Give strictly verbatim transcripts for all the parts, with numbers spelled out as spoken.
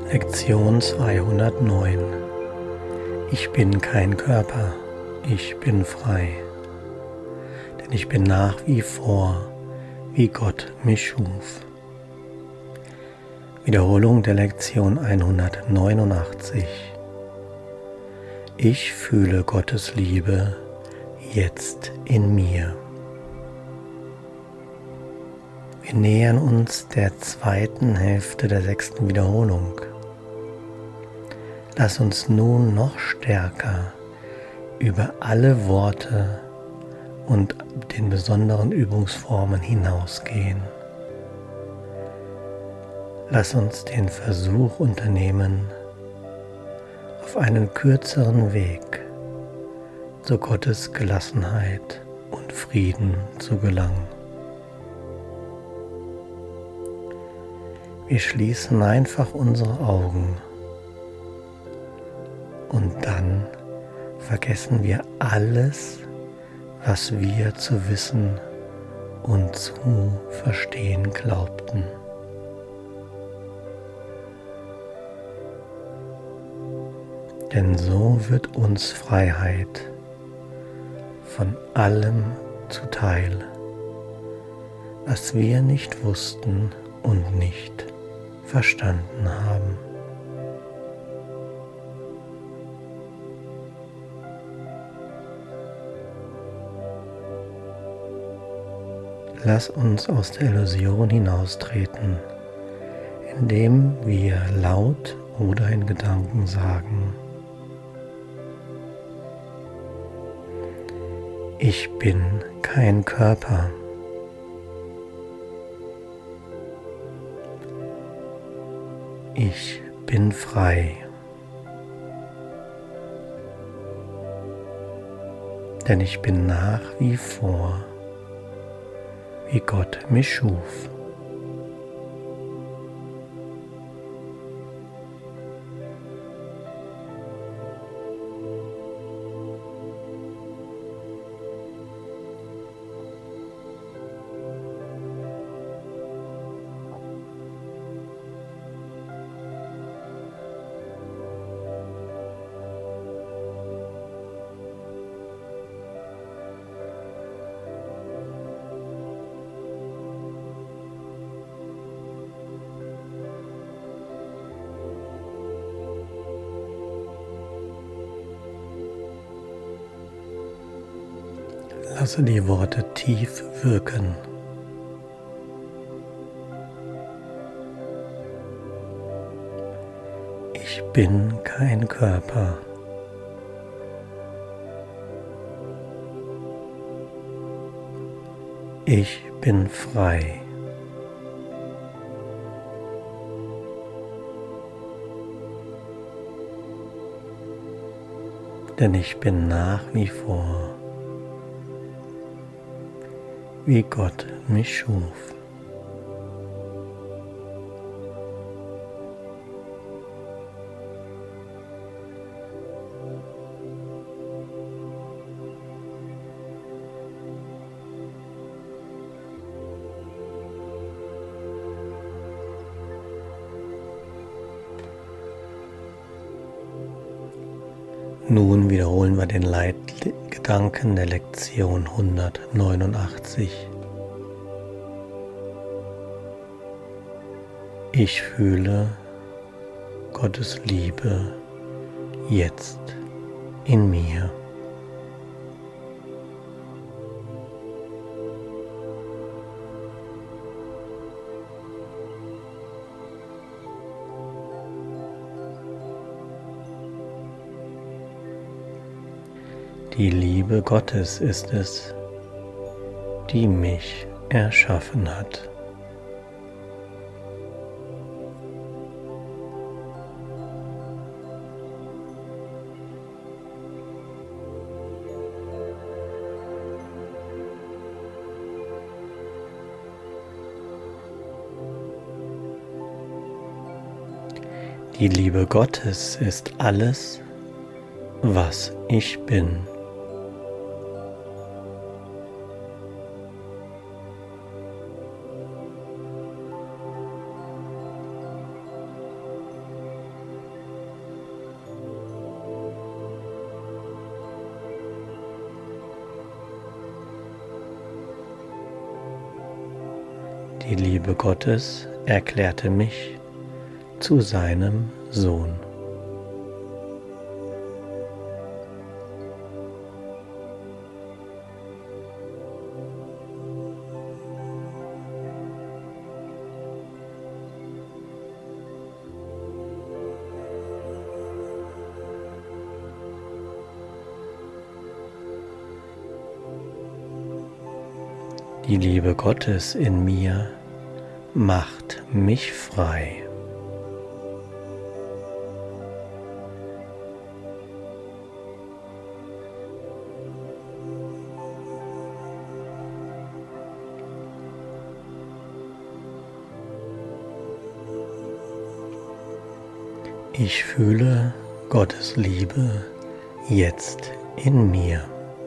Lektion zweihundertneun. Ich bin kein Körper, ich bin frei, denn ich bin nach wie vor, wie Gott mich schuf. Wiederholung der Lektion hundertneunundachtzig. Ich fühle Gottes Liebe jetzt in mir. Wir nähern uns der zweiten Hälfte der sechsten Wiederholung. Lass uns nun noch stärker über alle Worte und den besonderen Übungsformen hinausgehen. Lass uns den Versuch unternehmen, auf einen kürzeren Weg zu Gottes Gelassenheit und Frieden zu gelangen. Wir schließen einfach unsere Augen und dann vergessen wir alles, was wir zu wissen und zu verstehen glaubten. Denn so wird uns Freiheit von allem zuteil, was wir nicht wussten und nicht verstanden haben. Lass uns aus der Illusion hinaustreten, indem wir laut oder in Gedanken sagen: Ich bin kein Körper. Ich bin frei, denn ich bin nach wie vor, wie Gott mich schuf. Lasse die Worte tief wirken. Ich bin kein Körper. Ich bin frei. Denn ich bin nach wie vor, wie Gott mich schuf. Nun wiederholen wir den Leitgedanken der Lektion hundertneunundachtzig. Ich fühle Gottes Liebe jetzt in mir. Die Liebe Gottes ist es, die mich erschaffen hat. Die Liebe Gottes ist alles, was ich bin. Die Liebe Gottes erklärte mich zu seinem Sohn. Die Liebe Gottes in mir macht mich frei. Ich fühle Gottes Liebe jetzt in mir.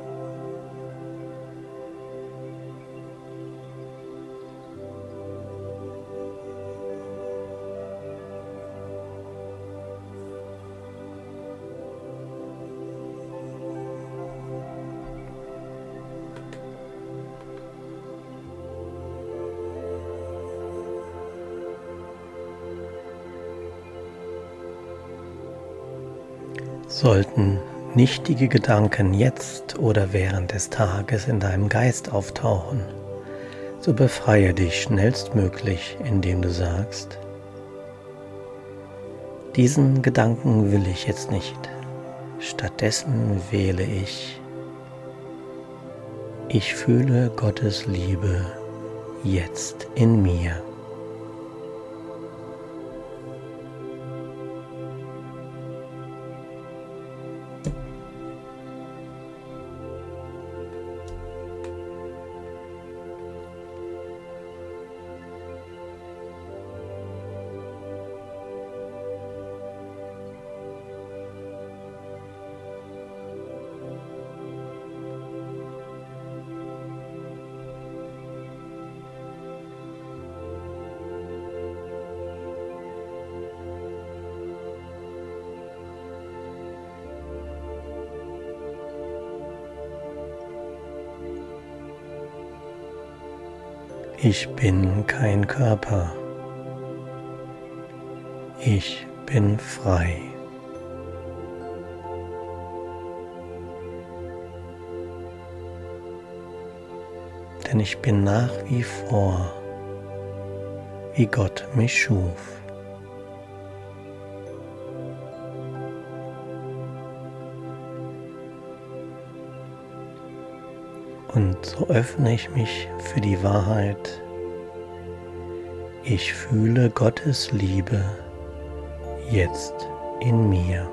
Sollten nichtige Gedanken jetzt oder während des Tages in deinem Geist auftauchen, so befreie dich schnellstmöglich, indem du sagst: Diesen Gedanken will ich jetzt nicht. Stattdessen wähle ich: Ich fühle Gottes Liebe jetzt in mir. Ich bin kein Körper. Ich bin frei. Denn ich bin nach wie vor, wie Gott mich schuf. Und so öffne ich mich für die Wahrheit: Ich fühle Gottes Liebe jetzt in mir.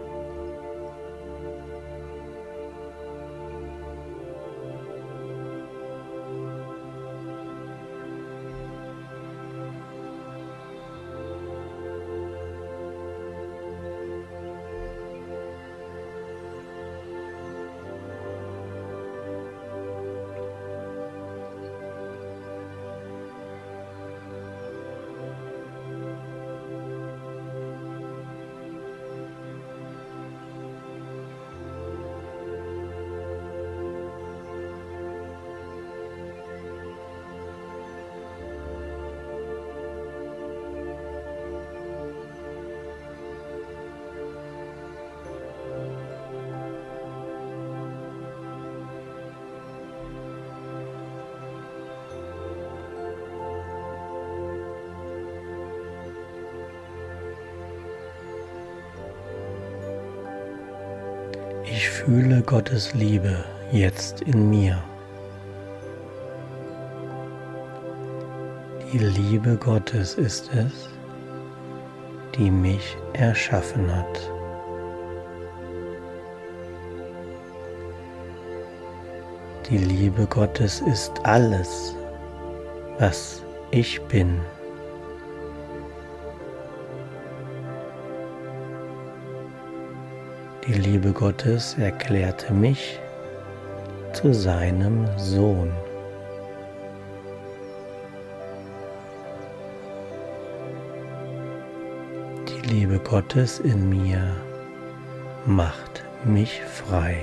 Ich fühle Gottes Liebe jetzt in mir. Die Liebe Gottes ist es, die mich erschaffen hat. Die Liebe Gottes ist alles, was ich bin. Die Liebe Gottes erklärte mich zu seinem Sohn. Die Liebe Gottes in mir macht mich frei.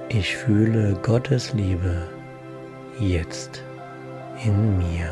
Ich fühle Gottes Liebe jetzt in mir.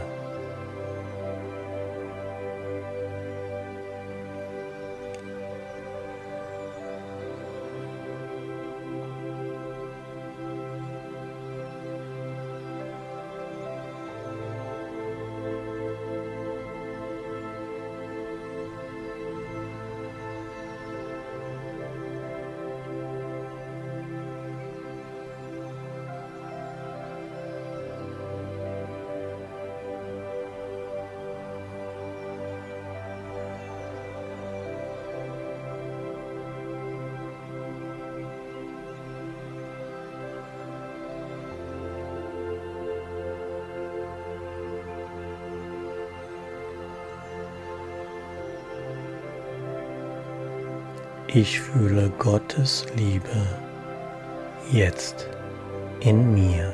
Ich fühle Gottes Liebe jetzt in mir.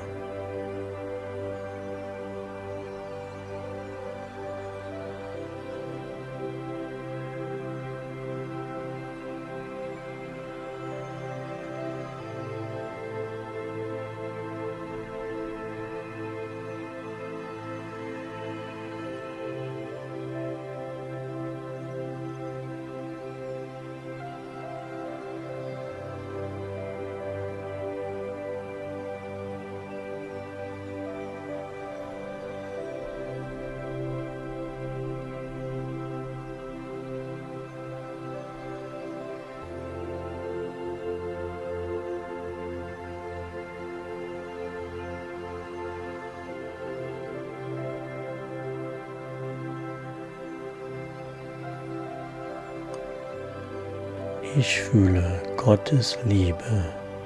Ich fühle Gottes Liebe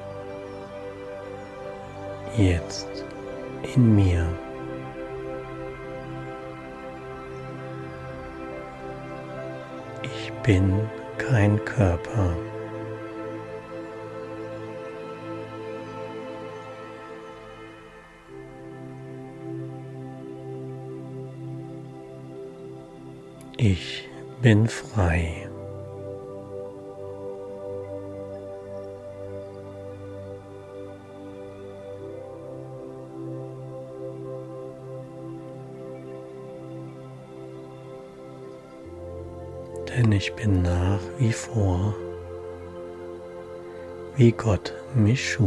jetzt in mir. Ich bin kein Körper. Ich bin frei. Denn ich bin nach wie vor, wie Gott mich schuf.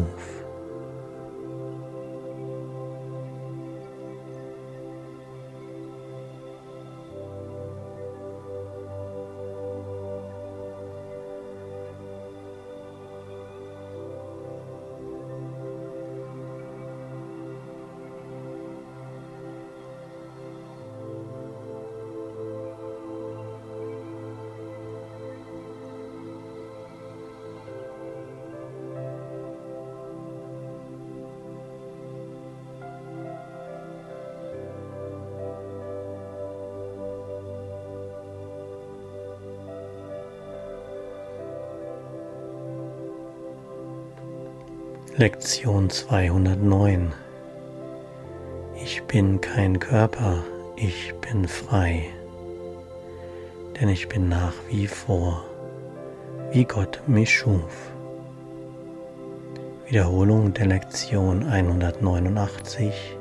Lektion zweihundertneun. Ich bin kein Körper, ich bin frei, denn ich bin nach wie vor, wie Gott mich schuf. Wiederholung der Lektion hundertneunundachtzig.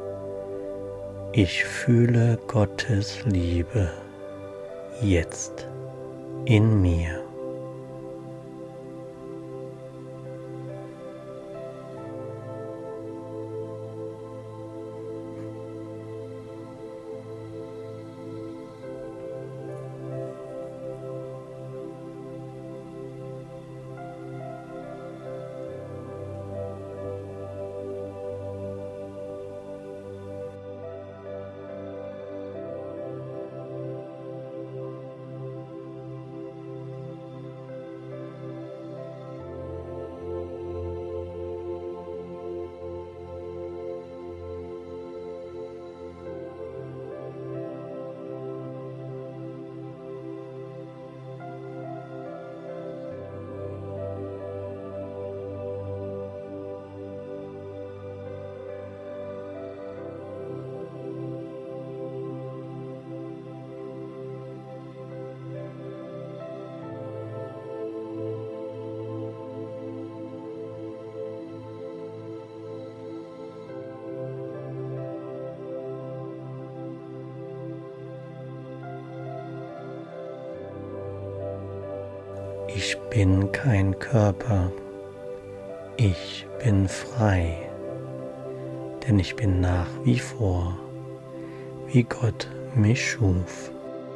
Ich fühle Gottes Liebe jetzt in mir. Ich bin kein Körper, ich bin frei, denn ich bin nach wie vor, wie Gott mich schuf.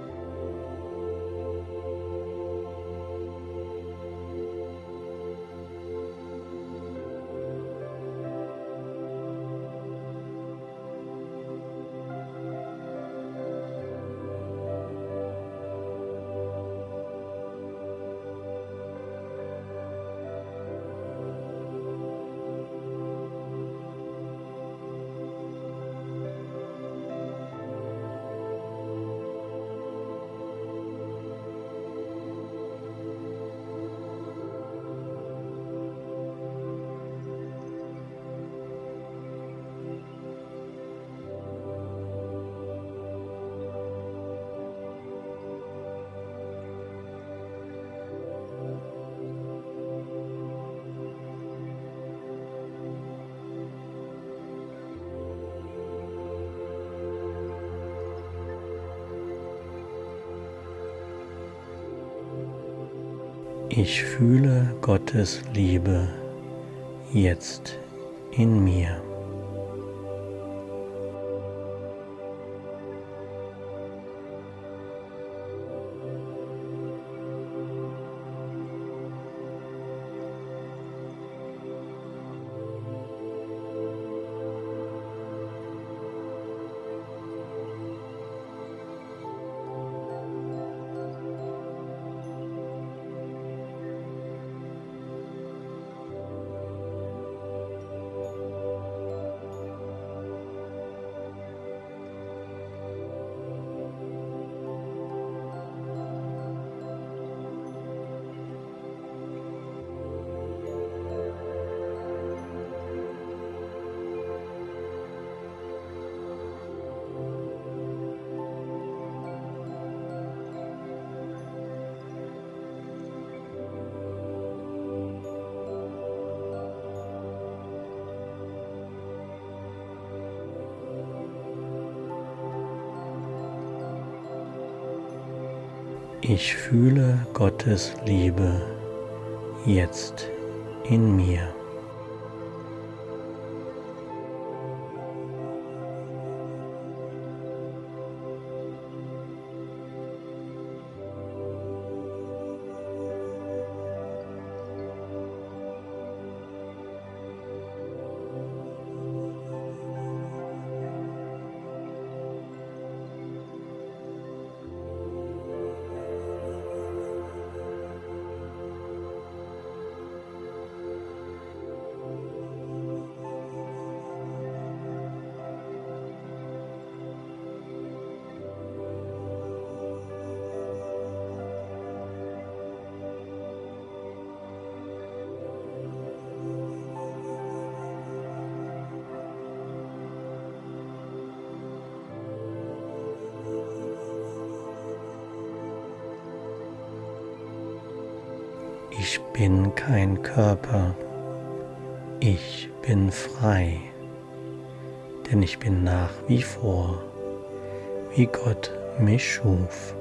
Ich fühle Gottes Liebe jetzt in mir. Ich fühle Gottes Liebe jetzt in mir. Ich bin kein Körper, ich bin frei, denn ich bin nach wie vor, wie Gott mich schuf.